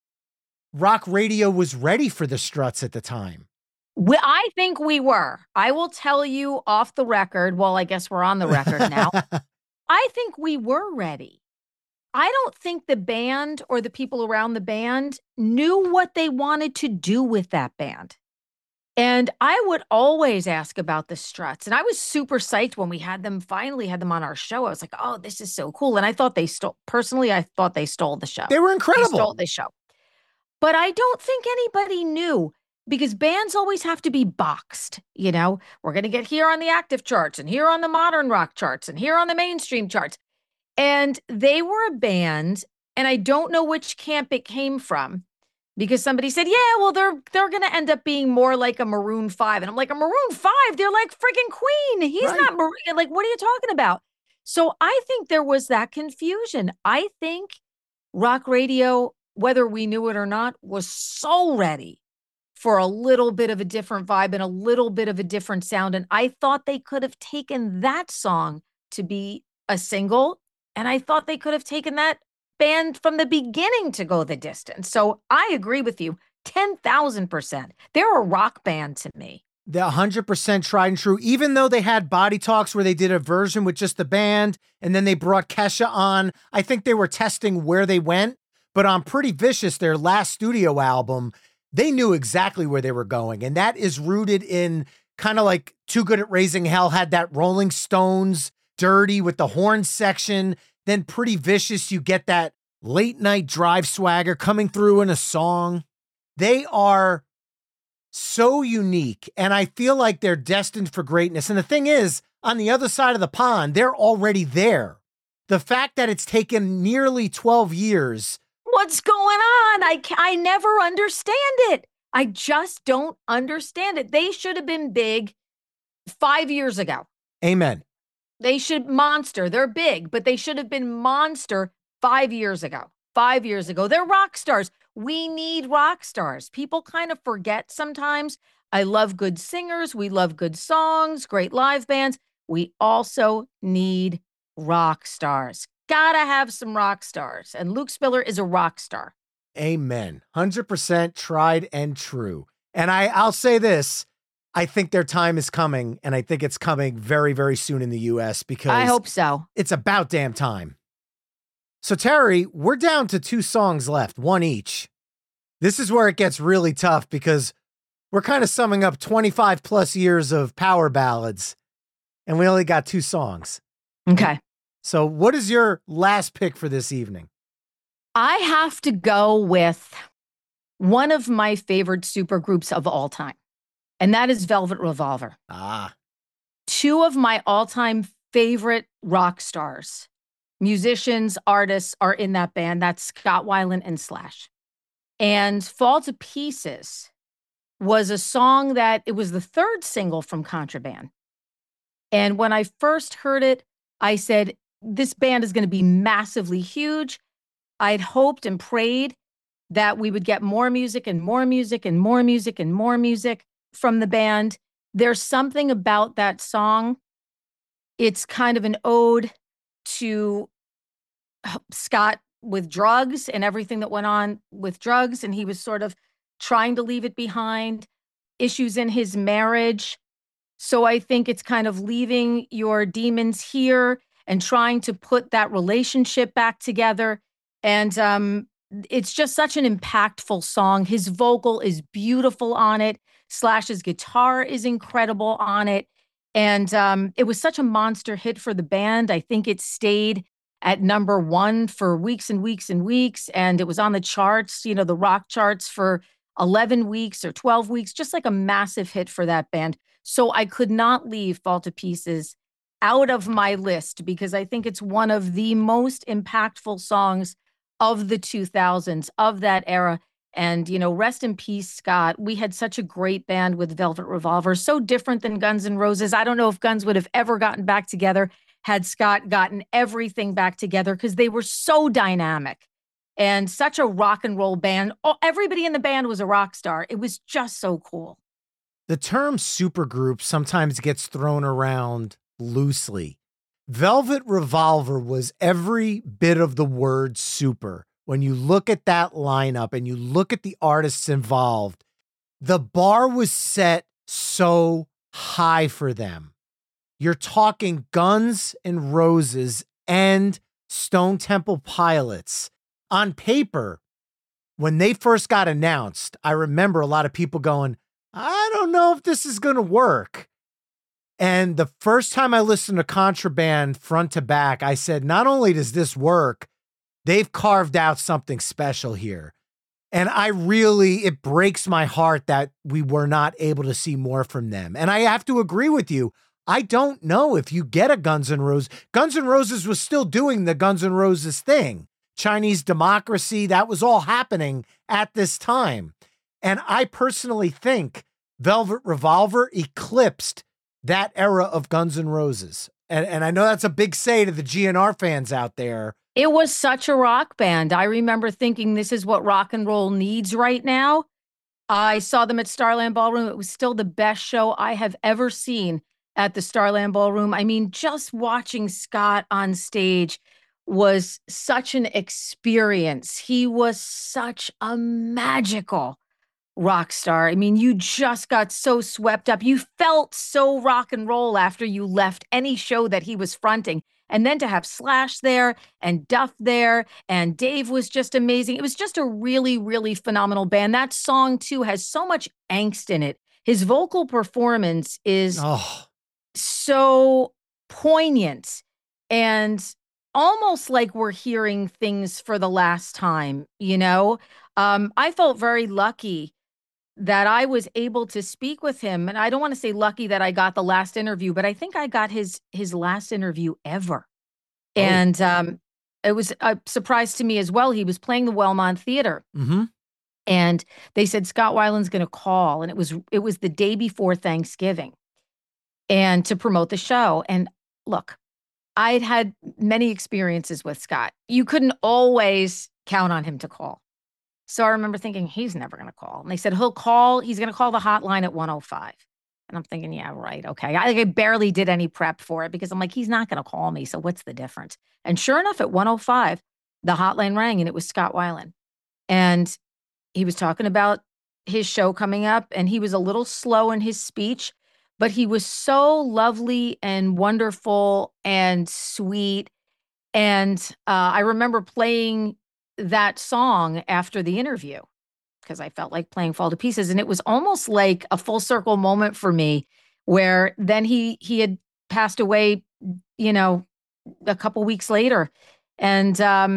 Speaker 4: rock radio was ready for the Struts at the time.
Speaker 3: I think we were. I will tell you off the record. Well, I guess we're on the record now. I think we were ready. I don't think the band or the people around the band knew what they wanted to do with that band. And I would always ask about the Struts. And I was super psyched when we finally had them on our show. I was like, oh, this is so cool. And I thought personally, I thought they stole the show.
Speaker 4: They were incredible.
Speaker 3: They stole the show. But I don't think anybody knew, because bands always have to be boxed. You know, we're going to get here on the active charts and here on the modern rock charts and here on the mainstream charts. And they were a band, and I don't know which camp it came from, because somebody said, yeah, well, they're going to end up being more like a Maroon 5. And I'm like, a Maroon 5? They're like freaking Queen. He's not Maroon. Like, what are you talking about? So I think there was that confusion. I think rock radio, whether we knew it or not, was so ready for a little bit of a different vibe and a little bit of a different sound. And I thought they could have taken that song to be a single. And I thought they could have taken that band from the beginning to go the distance. So I agree with you 10,000%. They're a rock band to me.
Speaker 4: They're 100% tried and true, even though they had Body Talks where they did a version with just the band, and then they brought Kesha on. I think they were testing where they went, but on Pretty Vicious, their last studio album, they knew exactly where they were going. And that is rooted in kind of like Too Good at Raising Hell had that Rolling Stones dirty with the horn section. Then Pretty Vicious, you get that late night drive swagger coming through in a song. They are so unique, and I feel like they're destined for greatness. And the thing is, on the other side of the pond, they're already there. The fact that it's taken nearly 12 years.
Speaker 3: What's going on? I never understand it. I just don't understand it. They should have been big 5 years ago.
Speaker 4: Amen.
Speaker 3: They should monster. They're big, but they should have been monster 5 years ago. 5 years ago. They're rock stars. We need rock stars. People kind of forget sometimes. I love good singers. We love good songs, great live bands. We also need rock stars. Gotta have some rock stars. And Luke Spiller is a rock star.
Speaker 4: Amen. 100% tried and true. And I'll say this. I think their time is coming, and I think it's coming very, very soon in the U.S. because
Speaker 3: I hope so.
Speaker 4: It's about damn time. So, Terry, we're down to 2 songs left, one each. This is where it gets really tough because we're kind of summing up 25 plus years of power ballads, and we only got 2 songs.
Speaker 3: Okay.
Speaker 4: So what is your last pick for this evening?
Speaker 3: I have to go with one of my favorite supergroups of all time, and that is Velvet Revolver. 2 of my all-time favorite rock stars, musicians, artists are in that band. That's Scott Weiland and Slash. And Fall to Pieces was a song that it was the 3rd single from Contraband. And when I first heard it, I said, this band is going to be massively huge. I'd hoped and prayed that we would get more music and more music and more music and more music from the band. There's something about that song. It's kind of an ode to Scott with drugs and everything that went on with drugs. And he was sort of trying to leave it behind, issues in his marriage. So I think it's kind of leaving your demons here and trying to put that relationship back together. And it's just such an impactful song. His vocal is beautiful on it. Slash's guitar is incredible on it. And it was such a monster hit for the band. I think it stayed at number one for weeks and weeks and weeks. And it was on the charts, you know, the rock charts for 11 weeks or 12 weeks, just like a massive hit for that band. So I could not leave Fall to Pieces out of my list because I think it's one of the most impactful songs of the 2000s, of that era. And, you know, rest in peace, Scott. We had such a great band with Velvet Revolver, so different than Guns N' Roses. I don't know if Guns would have ever gotten back together had Scott gotten everything back together because they were so dynamic and such a rock and roll band. Oh, everybody in the band was a rock star. It was just so cool.
Speaker 4: The term supergroup sometimes gets thrown around loosely. Velvet Revolver was every bit of the word super. When you look at that lineup and you look at the artists involved, the bar was set so high for them. You're talking Guns N' Roses and Stone Temple Pilots. On paper, when they first got announced, I remember a lot of people going, I don't know if this is going to work. And the first time I listened to Contraband front to back, I said, not only does this work, they've carved out something special here. And it breaks my heart that we were not able to see more from them. And I have to agree with you. I don't know if you get a Guns N' Roses. Guns N' Roses was still doing the Guns N' Roses thing. Chinese Democracy, that was all happening at this time. And I personally think Velvet Revolver eclipsed that era of Guns N' Roses. And I know that's a big say to the GNR fans out there.
Speaker 3: It was such a rock band. I remember thinking this is what rock and roll needs right now. I saw them at Starland Ballroom. It was still the best show I have ever seen at the Starland Ballroom. I mean, just watching Scott on stage was such an experience. He was such a magical rock star. I mean, you just got so swept up. You felt so rock and roll after you left any show that he was fronting. And then to have Slash there and Duff there and Dave was just amazing. It was just a really, really phenomenal band. That song, too, has so much angst in it. His vocal performance is so poignant and almost like we're hearing things for the last time, you know? I felt very lucky that I was able to speak with him. And I don't want to say lucky that I got the last interview, but I think I got his last interview ever. Oh. And it was a surprise to me as well. He was playing the Wellmont Theater.
Speaker 4: Mm-hmm.
Speaker 3: And they said, Scott Weiland's going to call. And it was the day before Thanksgiving and to promote the show. And look, I'd had many experiences with Scott. You couldn't always count on him to call. So I remember thinking, he's never going to call. And they said, he'll call. He's going to call the hotline at 1:05. And I'm thinking, yeah, right. Okay. I barely did any prep for it because I'm like, he's not going to call me. So what's the difference? And sure enough, at 1:05, the hotline rang and it was Scott Weiland. And he was talking about his show coming up and he was a little slow in his speech, but he was so lovely and wonderful and sweet. And I remember playing that song after the interview because I felt like playing Fall to Pieces. And it was almost like a full circle moment for me where then he had passed away, you know, a couple weeks later. And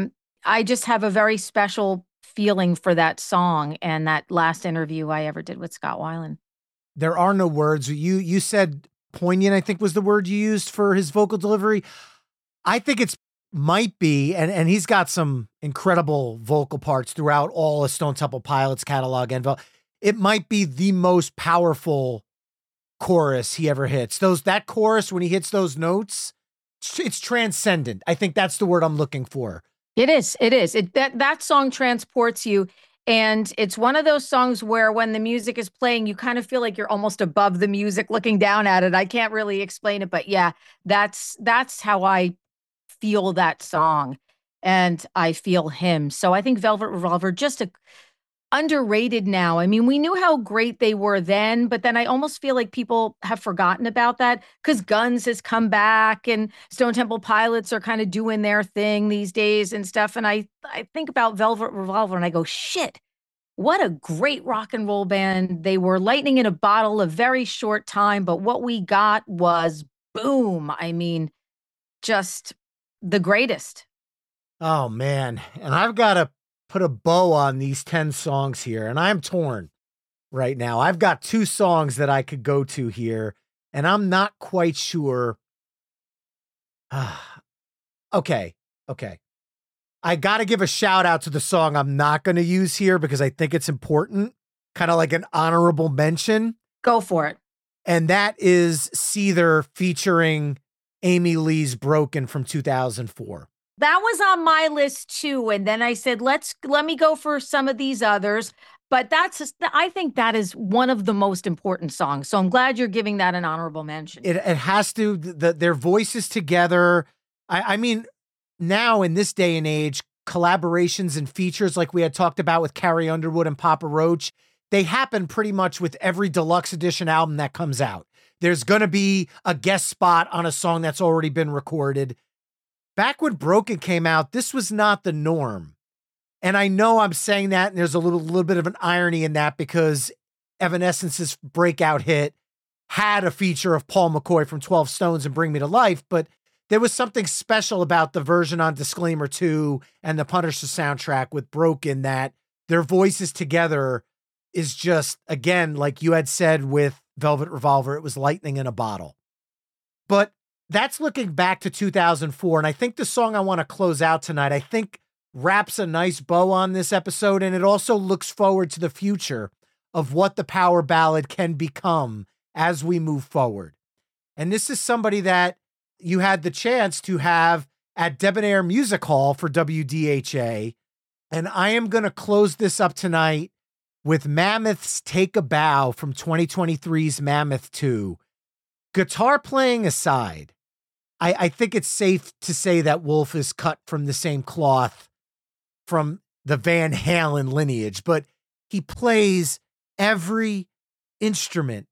Speaker 3: I just have a very special feeling for that song and that last interview I ever did with Scott Weiland.
Speaker 4: There are no words. You said poignant, I think was the word you used for his vocal delivery. I think it's might be, and he's got some incredible vocal parts throughout all of Stone Temple Pilots catalog, and it might be the most powerful chorus he ever hits. That chorus, when he hits those notes, it's transcendent. I think that's the word I'm looking for.
Speaker 3: It is. That song transports you. And it's one of those songs where when the music is playing, you kind of feel like you're almost above the music looking down at it. I can't really explain it, but yeah, that's how I feel that song and I feel him. So I think Velvet Revolver, just underrated now. I mean, we knew how great they were then, but then I almost feel like people have forgotten about that because Guns has come back and Stone Temple Pilots are kind of doing their thing these days and stuff. And I think about Velvet Revolver and I go, shit, what a great rock and roll band. They were lightning in a bottle, a very short time, but what we got was boom. I mean, just the greatest.
Speaker 4: Oh, man. And I've got to put a bow on these 10 songs here, and I'm torn right now. I've got 2 songs that I could go to here, and I'm not quite sure. Okay. I got to give a shout out to the song I'm not going to use here because I think it's important, kind of like an honorable mention.
Speaker 3: Go for it.
Speaker 4: And that is Seether featuring Amy Lee's Broken from 2004.
Speaker 3: That was on my list too. And then I said, let me go for some of these others. But I think that is one of the most important songs. So I'm glad you're giving that an honorable mention.
Speaker 4: It has to, their voices together. I mean, now in this day and age, collaborations and features like we had talked about with Carrie Underwood and Papa Roach, they happen pretty much with every deluxe edition album that comes out. There's going to be a guest spot on a song that's already been recorded. Back when Broken came out, this was not the norm. And I know I'm saying that, and there's a little bit of an irony in that because Evanescence's breakout hit had a feature of Paul McCoy from 12 Stones and Bring Me to Life, but there was something special about the version on Disclaimer 2 and the Punisher soundtrack with Broken that their voices together is just, again, like you had said with Velvet Revolver, it was lightning in a bottle. But that's looking back to 2004. And I think the song I want to close out tonight, I think wraps a nice bow on this episode. And it also looks forward to the future of what the power ballad can become as we move forward. And this is somebody that you had the chance to have at Debonair Music Hall for WDHA. And I am going to close this up tonight with Mammoth's Take a Bow from 2023's Mammoth 2. Guitar playing aside, I think it's safe to say that Wolf is cut from the same cloth from the Van Halen lineage, but he plays every instrument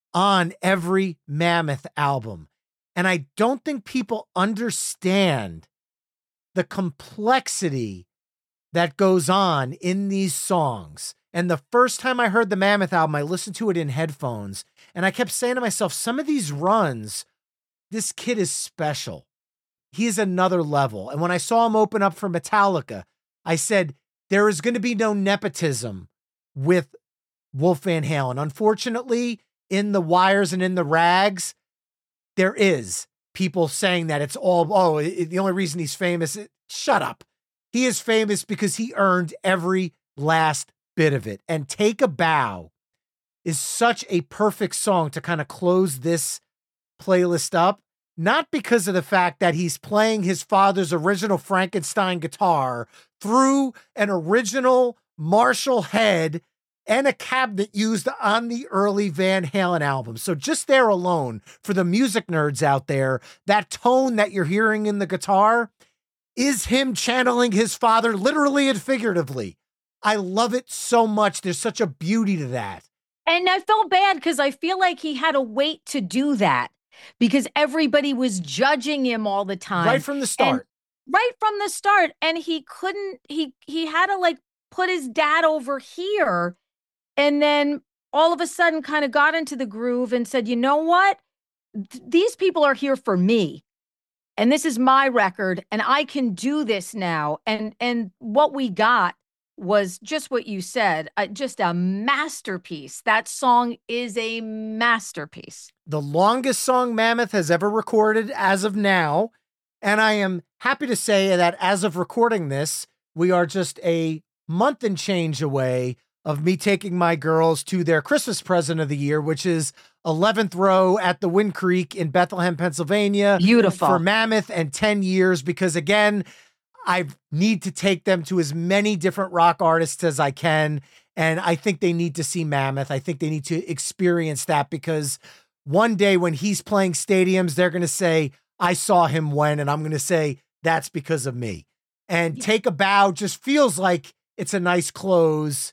Speaker 4: on every Mammoth album. And I don't think people understand the complexity that goes on in these songs. And the first time I heard the Mammoth album, I listened to it in headphones, and I kept saying to myself, some of these runs, this kid is special. He is another level. And when I saw him open up for Metallica, I said, there is going to be no nepotism with Wolf Van Halen. Unfortunately, in the wires and in the rags, there is people saying that it's all, the only reason he's famous. Shut up. He is famous because he earned every last bit of it. And Take a Bow is such a perfect song to kind of close this playlist up, not because of the fact that he's playing his father's original Frankenstein guitar through an original Marshall head and a cabinet used on the early Van Halen album. So just there alone, for the music nerds out there, that tone that you're hearing in the guitar is him channeling his father literally and figuratively. I love it so much. There's such a beauty to that.
Speaker 3: And I felt bad because I feel like he had to wait to do that because everybody was judging him all the time.
Speaker 4: Right from the start.
Speaker 3: And he couldn't, he had to like put his dad over here. And then all of a sudden kind of got into the groove and said, you know what? These people are here for me. And this is my record and I can do this now. And what we got was just what you said, just a masterpiece. That song is a masterpiece.
Speaker 4: The longest song Mammoth has ever recorded as of now. And I am happy to say that as of recording this, we are just a month and change away of me taking my girls to their Christmas present of the year, which is 11th row at the Wind Creek in Bethlehem, Pennsylvania.
Speaker 3: Beautiful.
Speaker 4: For Mammoth and 10 years, because again, I need to take them to as many different rock artists as I can. And I think they need to see Mammoth. I think they need to experience that because one day when he's playing stadiums, they're going to say, I saw him when, and I'm going to say, that's because of me. And Take a Bow just feels like it's a nice close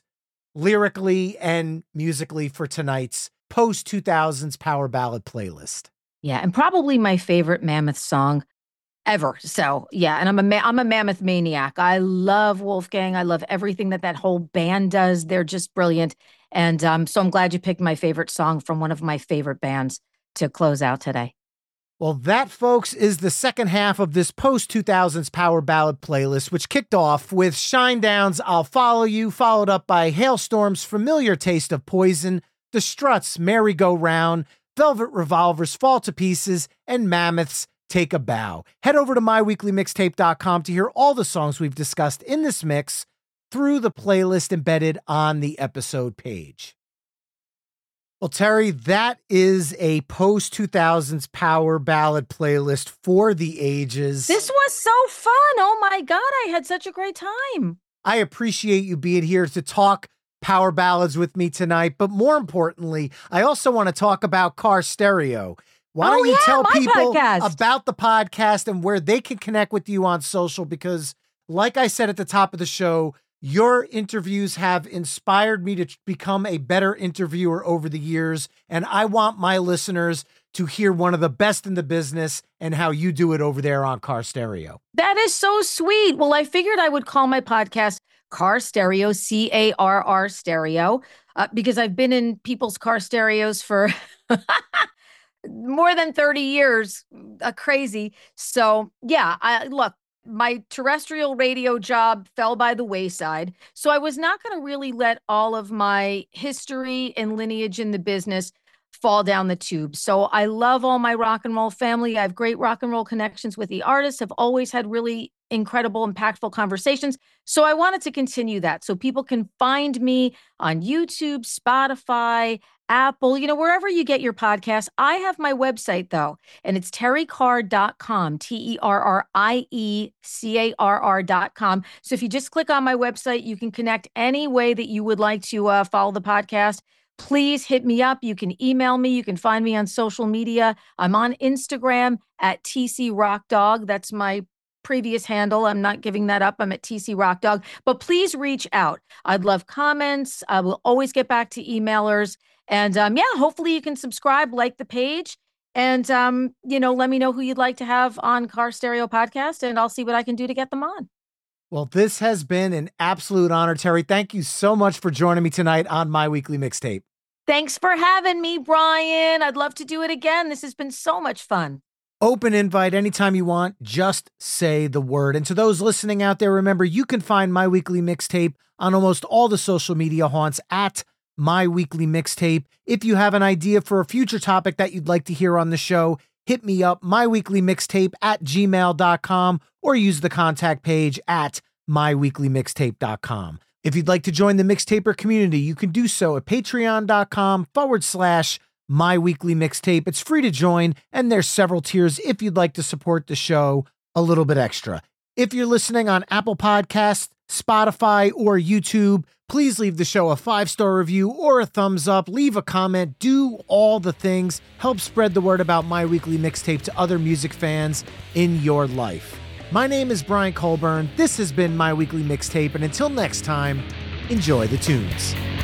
Speaker 4: lyrically and musically for tonight's post-2000s power ballad playlist.
Speaker 3: Yeah, and probably my favorite Mammoth song ever. So yeah, and I'm a Mammoth maniac. I love Wolfgang. I love everything that whole band does. They're just brilliant. And so I'm glad you picked my favorite song from one of my favorite bands to close out today.
Speaker 4: Well, that, folks, is the second half of this post-2000s power ballad playlist, which kicked off with Shinedown's I'll Follow You, followed up by Hailstorm's Familiar Taste of Poison, The Struts' Merry Go Round, Velvet Revolver's Fall to Pieces, and Mammoth's Take a Bow. Head over to myweeklymixtape.com to hear all the songs we've discussed in this mix through the playlist embedded on the episode page. Well, Terry, that is a post-2000s power ballad playlist for the ages.
Speaker 3: This was so fun. Oh my God, I had such a great time.
Speaker 4: I appreciate you being here to talk power ballads with me tonight, but more importantly, I also want to talk about Car Stereo. Why don't you tell people about the podcast and where they can connect with you on social? Because like I said at the top of the show, your interviews have inspired me to become a better interviewer over the years, and I want my listeners to hear one of the best in the business and how you do it over there on Car Stereo.
Speaker 3: That is so sweet. Well, I figured I would call my podcast Car Stereo, CARR Stereo, because I've been in people's car stereos for more than 30 years. Crazy. So yeah, look, my terrestrial radio job fell by the wayside. So I was not going to really let all of my history and lineage in the business fall down the tube. So I love all my rock and roll family. I have great rock and roll connections with the artists. I've always had really incredible, impactful conversations. So I wanted to continue that so people can find me on YouTube, Spotify, Apple, wherever you get your podcasts. I have my website though, and it's terriecarr.com, TerrieCarr.com. So if you just click on my website, you can connect any way that you would like to follow the podcast. Please hit me up. You can email me. You can find me on social media. I'm on Instagram at TCRockDog. That's my previous handle. I'm not giving that up. I'm at TC Rock Dog, but please reach out. I'd love comments. I will always get back to emailers. And hopefully you can subscribe, like the page, and let me know who you'd like to have on Car Stereo Podcast, and I'll see what I can do to get them on.
Speaker 4: Well, this has been an absolute honor, Terry. Thank you so much for joining me tonight on My Weekly Mixtape.
Speaker 3: Thanks for having me, Brian. I'd love to do it again. This has been so much fun.
Speaker 4: Open invite anytime you want. Just say the word. And to those listening out there, remember, you can find My Weekly Mixtape on almost all the social media haunts at My Weekly Mixtape. If you have an idea for a future topic that you'd like to hear on the show, hit me up, myweeklymixtape@gmail.com, or use the contact page at myweeklymixtape.com. If you'd like to join the Mixtaper community, you can do so at patreon.com/My Weekly Mixtape. It's free to join, and there's several tiers if you'd like to support the show a little bit extra. If you're listening on Apple Podcasts, Spotify, or YouTube, please leave the show a 5-star review or a thumbs up. Leave a comment. Do all the things. Help spread the word about My Weekly Mixtape to other music fans in your life. My name is Brian Colburn. This has been My Weekly Mixtape, and until next time, enjoy the tunes.